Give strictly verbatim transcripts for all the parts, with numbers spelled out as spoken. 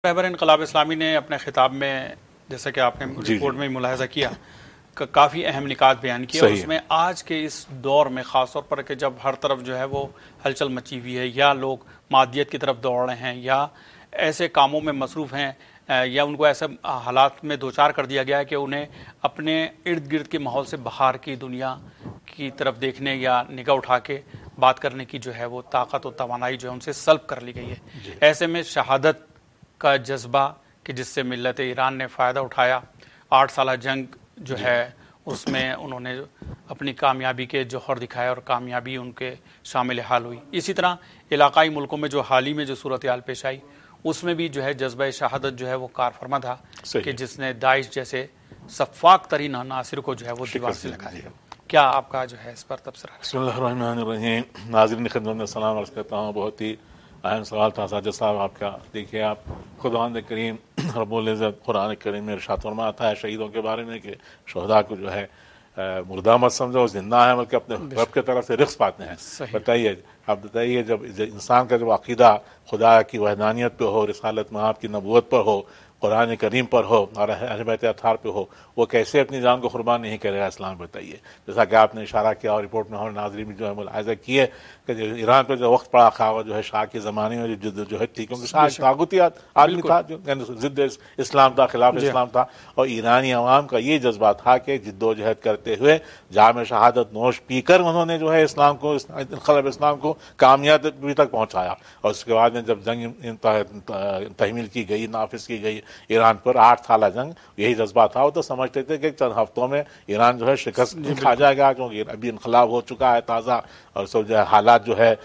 رہبر انقلاب اسلامی نے اپنے خطاب میں جیسا کہ آپ نے رپورٹ میں ملاحظہ کیا کافی اہم نکات بیان کیا، اس میں آج کے اس دور میں خاص طور پر کہ جب ہر طرف جو ہے وہ ہلچل مچی ہوئی ہے، یا لوگ مادیت کی طرف دوڑ رہے ہیں یا ایسے کاموں میں مصروف ہیں، یا ان کو ایسے حالات میں دوچار کر دیا گیا ہے کہ انہیں اپنے ارد گرد کے ماحول سے باہر کی دنیا کی طرف دیکھنے یا نگاہ اٹھا کے بات کرنے کی جو ہے وہ طاقت و توانائی جو ہے ان سے سلب کر لی گئی ہے۔ ایسے میں شہادت کا جذبہ کہ جس سے ملت ایران نے فائدہ اٹھایا، آٹھ سالہ جنگ جو ہے اس میں انہوں نے اپنی کامیابی کے جوہر دکھائے اور کامیابی ان کے شامل حال ہوئی۔ اسی طرح علاقائی ملکوں میں جو حال ہی میں جو صورتحال پیش آئی اس میں بھی جو ہے جذبہ شہادت جو ہے وہ کار فرما تھا کہ جس نے داعش جیسے سفاک ترین عناصر کو جو ہے وہ دیوار سے لگا دیا۔ کیا آپ کا جو ہے اس پر تبصرہ؟ بسم اللہ الرحمن الرحیم۔ ناظرین خدمت میں سلام عرض کرتا ہوں۔ بہت ہی اہم سوال تھا ساجد صاحب آپ کا۔ دیکھیے آپ خداوند کریم رب العزت قرآن کریم میں ارشاد فرماتا ہے شہیدوں کے بارے میں کہ شہداء کو جو ہے مردہ مت سمجھو، زندہ ہے بلکہ اپنے رب کی طرف سے رزق پاتے ہیں۔ بتائیے آپ بتائیے جب انسان کا جب عقیدہ خدا کی وحدانیت پہ ہو، رسالت مآب کی نبوت پر ہو، قرآن کریم پر ہو اور اہل بیت اطہار پہ ہو، وہ کیسے اپنی جان کو قربان نہیں کرے گا اسلام؟ بتائیے۔ جیسا کہ آپ نے اشارہ کیا اور رپورٹ میں ہمارے ناظرین بھی جو ہے ملاحظہ کیے کہ جو ایران پہ جو وقت پڑا خواہ جو ہے شاہ کے زمانے میں جو جد جو ہے تھی، کیونکہ شاہ طاغوتی آدمی تھا جو ضد اسلام تھا، خلاف اسلام تھا، اور ایرانی عوام کا یہ جذبہ تھا کہ جد و جہد کرتے ہوئے جام شہادت نوش پی کر انہوں نے جو ہے اسلام کو، انقلاب اسلام کو کامیابی تک پہنچایا۔ اور اس کے بعد میں جب جنگ تحمیل کی گئی، نافذ کی گئی ایران پر، آٹھ سالہ جنگ، یہی جذبہ تھا۔ وہ تو سمجھتے تھے کہ چند ہفتوں میں ایران جو ہے شکست کھا جائے گا، کیونکہ ابھی انقلاب ہو چکا ہے تازہ، اور سب جو ہے حالات جو ہے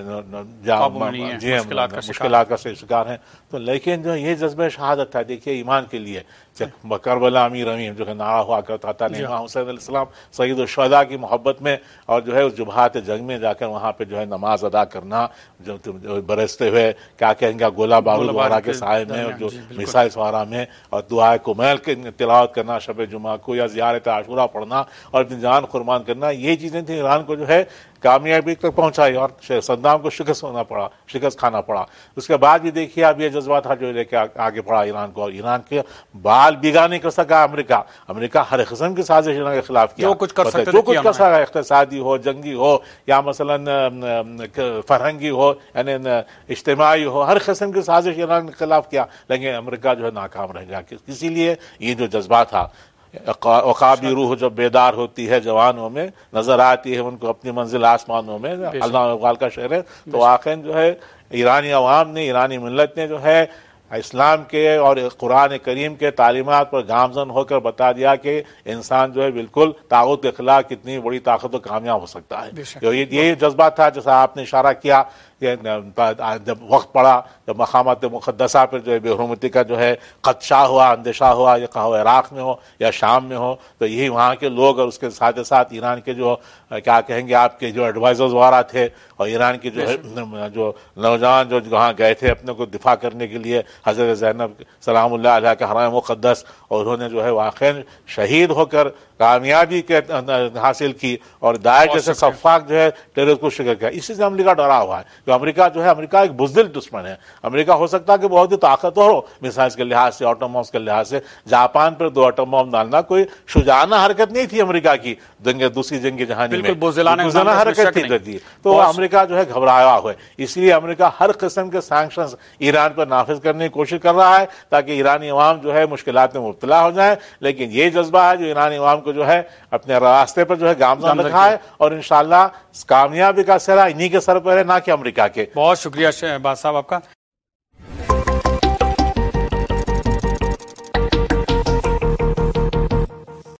مشکلات کا شکار ہیں۔ تو لیکن جو یہ جذبہ شہادت تھا، دیکھیے ایمان کے لیے کربلا امیر امین جو ہے نعرہ ہوا کرتا تھا، امام حسین علیہ السلام سید الشہداء کی محبت میں، اور جو ہے اس جبہات جنگ میں جا کر وہاں پہ جو ہے نماز ادا کرنا، جو برستے ہوئے کیا کہیں گے گولہ بارود وغیرہ کے سائے میں، اور جو میسائل سوارا میں، اور دعائے کمیل کی تلاوت کرنا شب جمعہ کو، یا زیارت عاشورہ پڑھنا اور اپنی جان قربان کرنا، یہ چیزیں تھیں ایران کو جو ہے کامیابی تک پہنچائی، اور صدام کو شکست ہونا پڑا، شکست کھانا پڑا۔ اس کے بعد بھی دیکھیے اب یہ جذبہ تھا جو لے کے آگے بڑھا ایران کو، اور ایران کے بال بیگا نہیں کر سکا امریکہ۔ امریکہ ہر قسم کی سازش ایران کے خلاف کیا، جو کچھ کر سکتا جو کچھ کر سکا، اقتصادی ہو، جنگی ہو، یا مثلا فرہنگی ہو، یعنی اجتماعی ہو، ہر قسم کی سازش ایران کے خلاف کیا، لیکن امریکہ جو ہے ناکام رہ گیا۔ اسی لیے یہ جو جذبہ تھا، عقابی روح جب بیدار ہوتی ہے جوانوں میں، نظر آتی ہے ان کو اپنی منزل آسمانوں میں، اللہ اقبال کا شعر ہے۔ تو آخر جو ہے ایرانی عوام نے، ایرانی ملت نے جو ہے اسلام کے اور قرآن کریم کے تعلیمات پر گامزن ہو کر بتا دیا کہ انسان جو ہے بالکل طاغوت کے خلاف کتنی بڑی طاقت و کامیاب ہو سکتا ہے۔ یہ جذبہ تھا جیسا آپ نے اشارہ کیا کہ جب وقت پڑا، جب مقامات مقدسہ پر جو ہے بے حرمتی کا جو ہے خدشہ ہوا، اندیشہ ہوا، یا کہا عراق میں ہو یا شام میں ہو، تو یہی وہاں کے لوگ اور اس کے ساتھ ساتھ ایران کے جو کیا کہیں گے آپ کے جو ایڈوائزرز وغیرہ تھے، اور ایران کی جو ہے جو نوجوان جو وہاں گئے تھے اپنے کو دفاع کرنے کے لیے، حضرت زینب سلام اللہ علیہ کے حرم مقدس، اور انہوں نے جو ہے واقعی شہید ہو کر کامیابی کے حاصل کی، اور داعش جیسے صفاق جو ہے ٹیرر کو شکر کیا۔ اسی سے امریکہ ڈرا ہوا ہے کہ امریکہ جو ہے، امریکہ ایک بزدل دشمن ہے۔ امریکہ ہو سکتا ہے کہ بہت ہی طاقتور ہو میزائلز کے لحاظ سے، ایٹم بمز کے لحاظ سے، جاپان پر دو ایٹم بم ڈالنا کوئی شجاعانہ حرکت نہیں تھی امریکہ کی جنگ دوسری جنگ جہانی میں، بزدلانہ حرکت تھی۔ تو امریکہ جو ہے گھبرایا ہوا ہے، اس لیے امریکہ ہر قسم کے سینکشنز ایران پر نافذ کرنے کی کوشش کر رہا ہے تاکہ ایرانی عوام جو ہے مشکلات میں مبتلا ہو جائیں۔ لیکن یہ جذبہ ہے جو ایرانی عوام کو جو ہے اپنے راستے پر جو ہے گامزن رکھا ہے، اور انشاءاللہ کامیابی کا سہرا انہی کے سر پر ہے، نہ کہ امریکہ کے۔ بہت شکریہ شہباز صاحب آپ کا۔